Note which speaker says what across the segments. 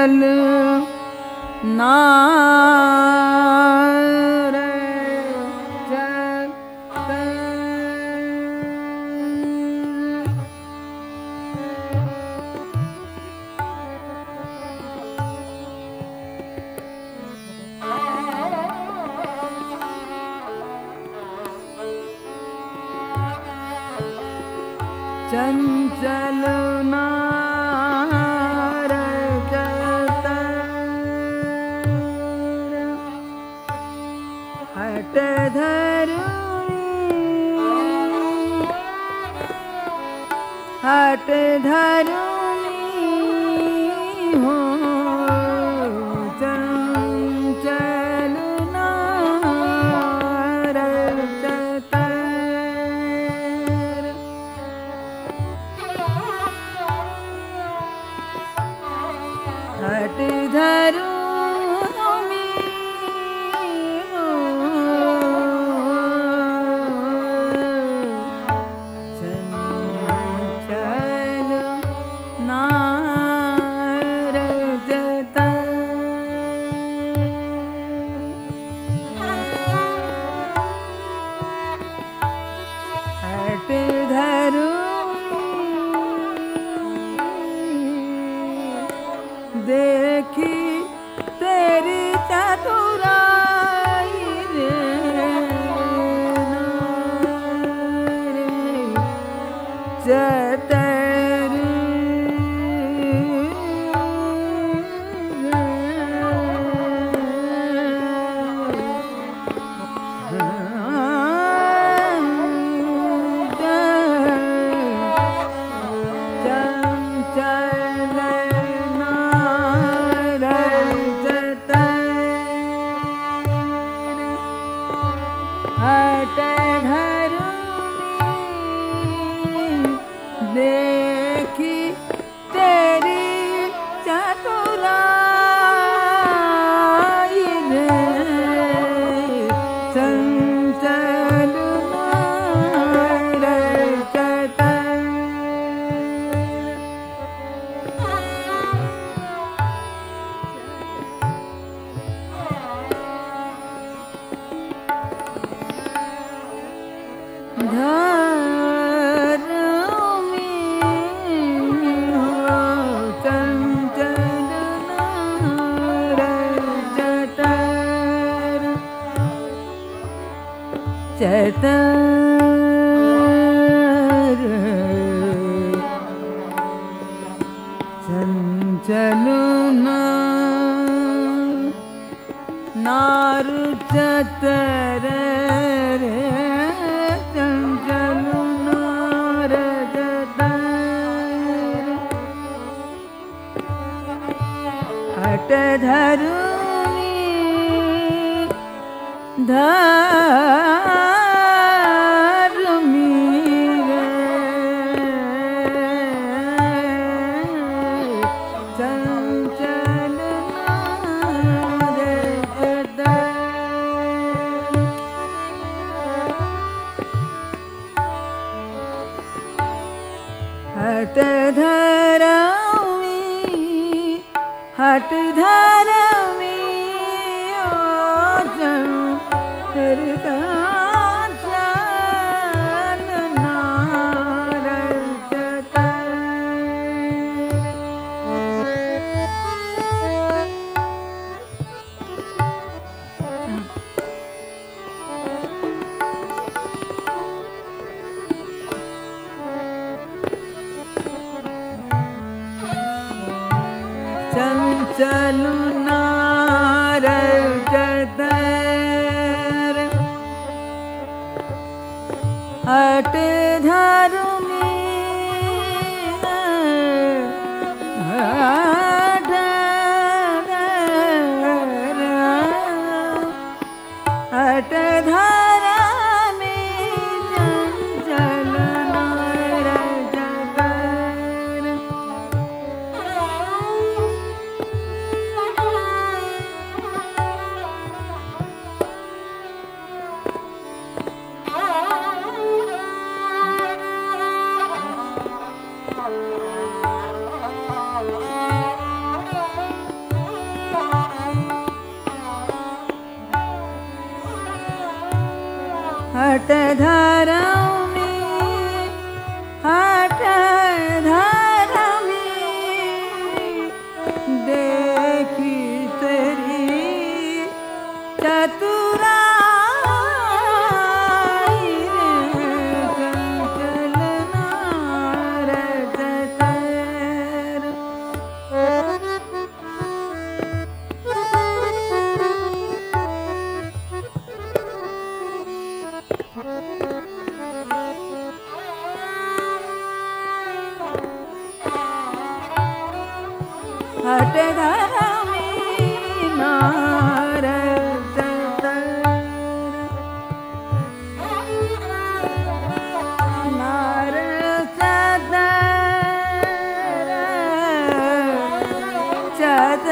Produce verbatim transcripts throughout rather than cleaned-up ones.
Speaker 1: चंचल नार चंचल नार हट धरुनी हट धरुनी हो चंचल नार हट धरुनी हो चंचल नार हट धरुनी देखी तेरी चतुराई रे चतुरी हट धरुनी देखी तेरी चतुराई रे चंचल नार धरुनी हो चंचल नार चतर चतर चंचल नार चतर रे चंचल नार चतर हट धरुनी धरुनी रे चंचल नार हट धरमी हट धरमी ओ चंचल नार चंचल नार चतर हट धरुनी हट हट धरुनी चंचल नार चतर हट धरमी हट धरमी देखी तेरी चतुराई रे चंचलना रजतर हट धरमी नारद नारद चद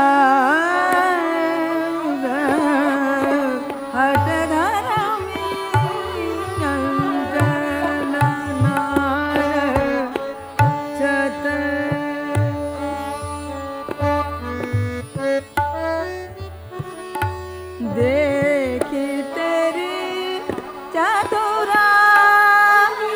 Speaker 1: हट धरमी चंचल नारद चद देखी तेरी चतुराई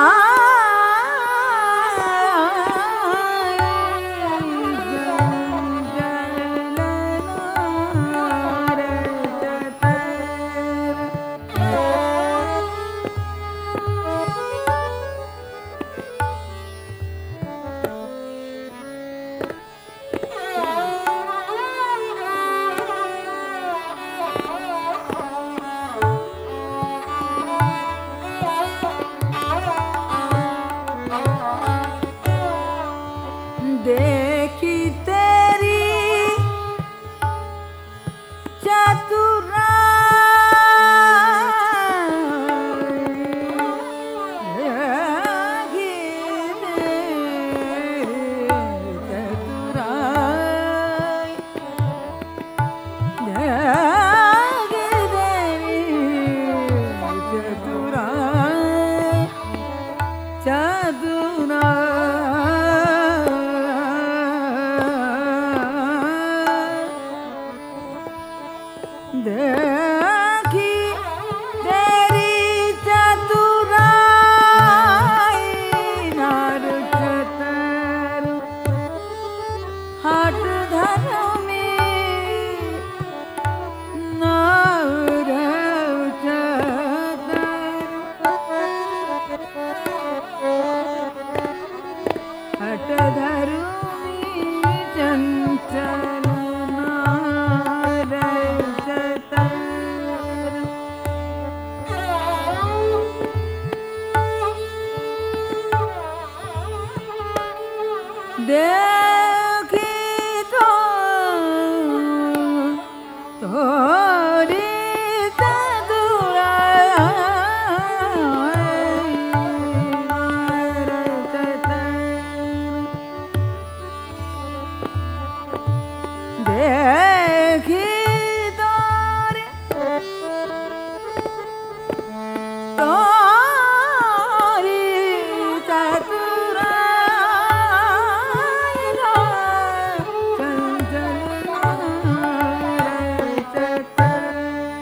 Speaker 1: देखी तेरी चतुराई देखी तेरी चतुराई नार चतर हट धरमी नार चतर हट धरमी चंचल नार चतर देखी तो तोरी चतुराई नार चतर देखी तोरी तोरी चतुराई चंचल नार चतर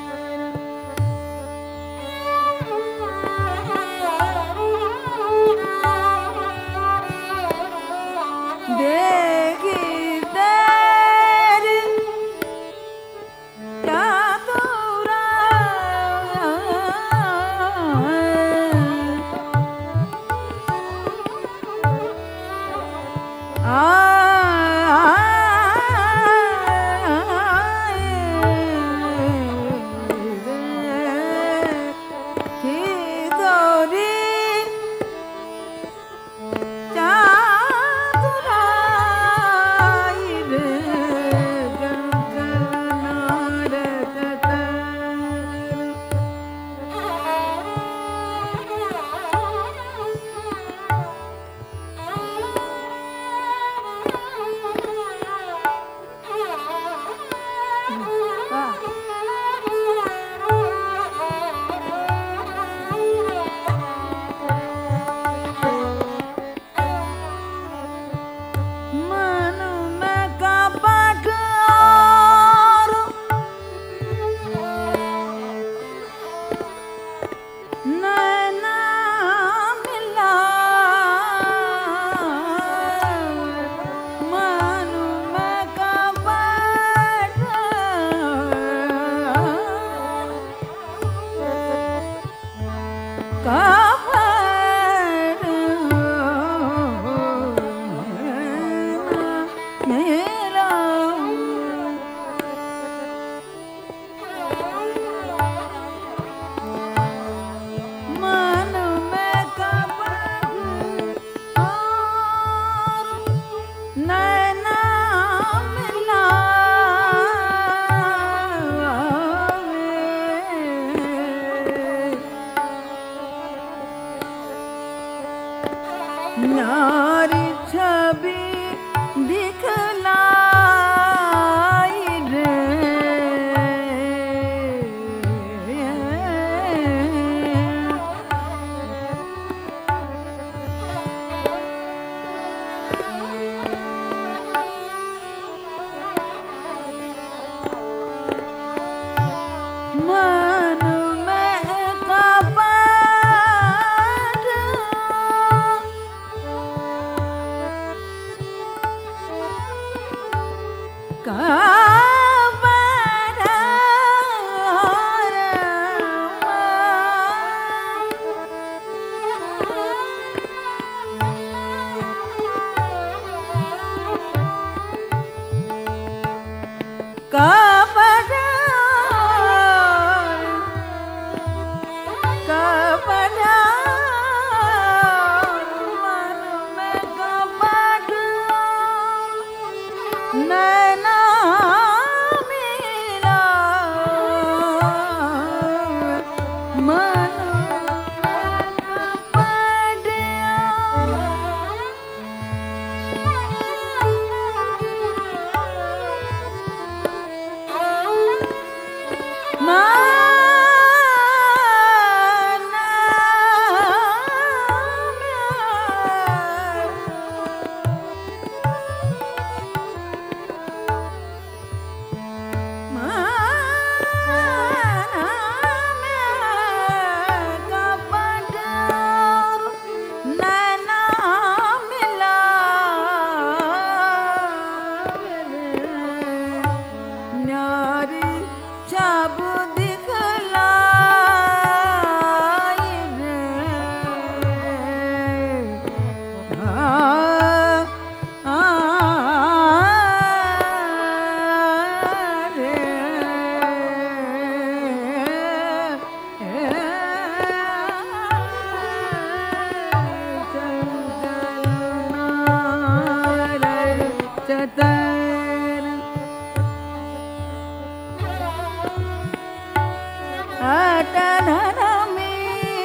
Speaker 1: हट धरमी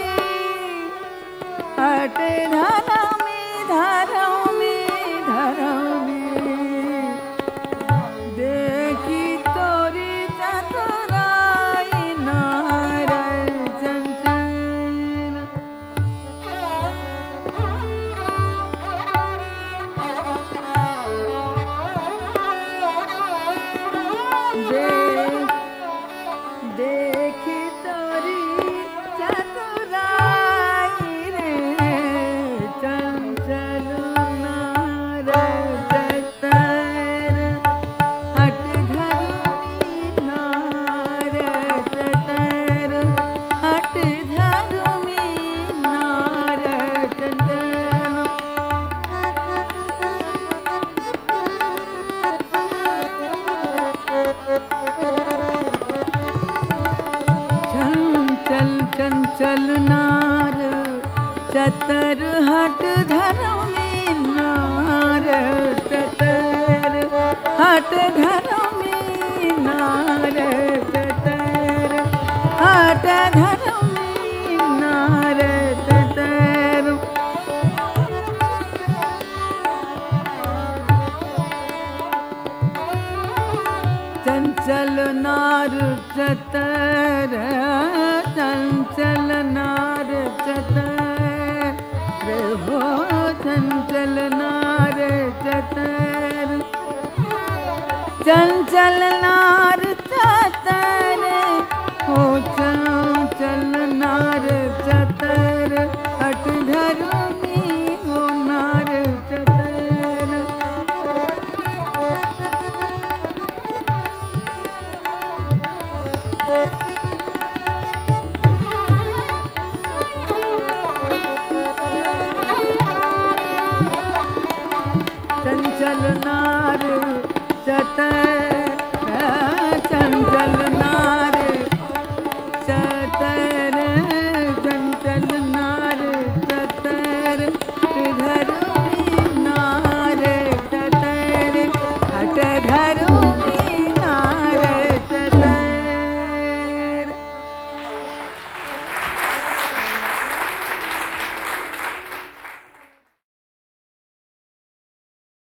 Speaker 1: हट धरमी धरमी धरमी देखी तोरी चतुराई नार चंचल देख देखी तोरी चतुराई रे चंचल नार चतर हट धरुमी नार चतर हट धरुमी नार चतर चंचल चंचल नार चतर हट धरमी नार चतर हट धरमी नार चतर हट धरमी नार चतर चंचल नार चतर चंचल नार चतर हो चंचल नार चतर चंचल नार चतर हो चंचल नार चतर हट धरुमी हो नार चतर
Speaker 2: Thank you.